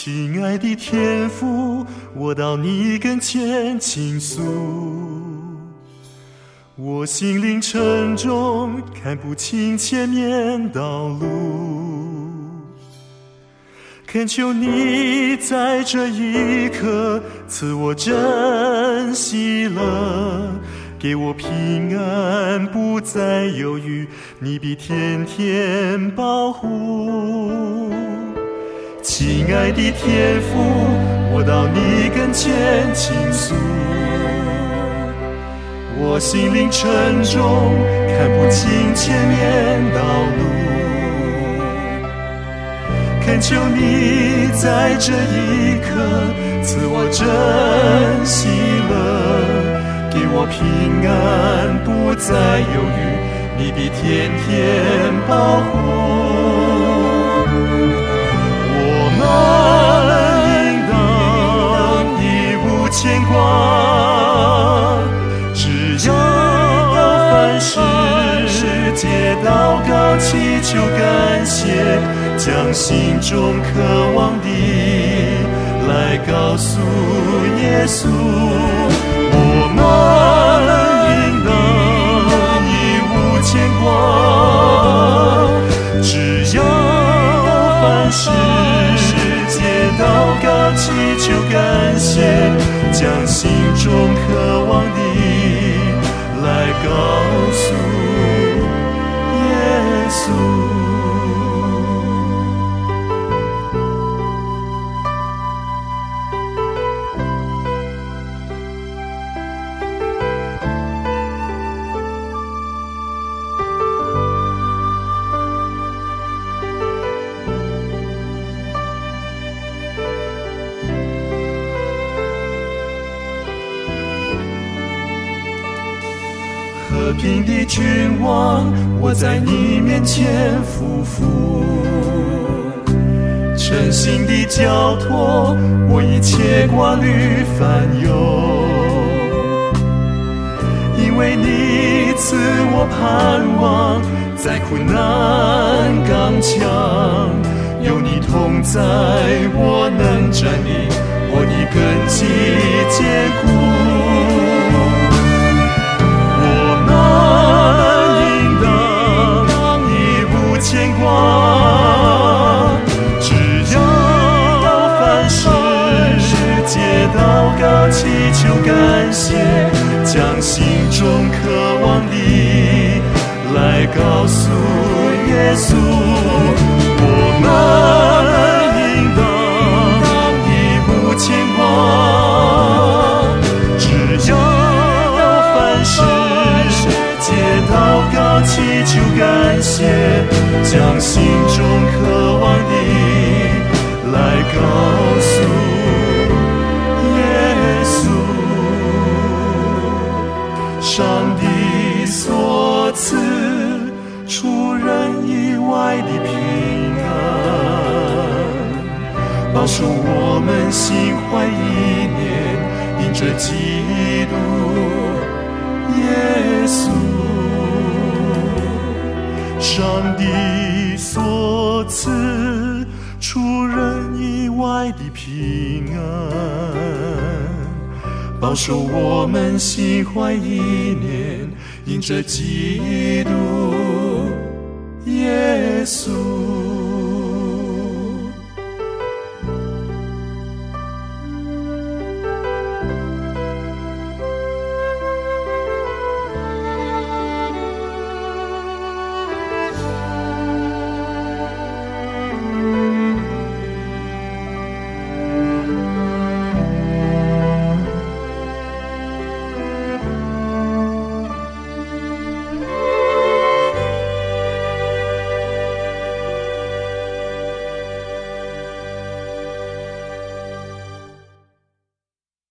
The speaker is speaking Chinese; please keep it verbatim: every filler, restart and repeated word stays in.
亲爱的天父，我到你跟前倾诉，我心灵沉重，看不清前面道路，恳求你在这一刻赐我真喜乐，给我平安，不再忧郁，你必天天保护。亲爱的天父，我到你跟前倾诉，我心灵沉重，看不清前面道路，恳求你在这一刻赐我真喜乐，给我平安，不再忧郁，你必天天保护。我们应当一无牵挂，只要凡事皆祷告祈求感谢，将心中渴望的来告诉耶稣。我们应当一无牵挂，只要凡事皆祷告祈求感谢，将心中渴望的来告诉耶稣。和平的君王，我在你面前匍匐，诚心的交托，我一切挂虑烦忧，因为你赐我盼望，在苦难刚强，有你同在，我能站立，我的根基坚固。牵挂，只要凡事皆祷告祈求感谢，将心中渴望的来告诉耶稣。我们应当一无牵挂，只要凡事皆祷告祈求感谢，将心中渴望的来告诉耶稣。上帝所赐出人意外的平安，保守我们心怀意念，因着基督耶稣。上帝所赐出人意外的平安，保守我们心怀意念，因着基督耶稣。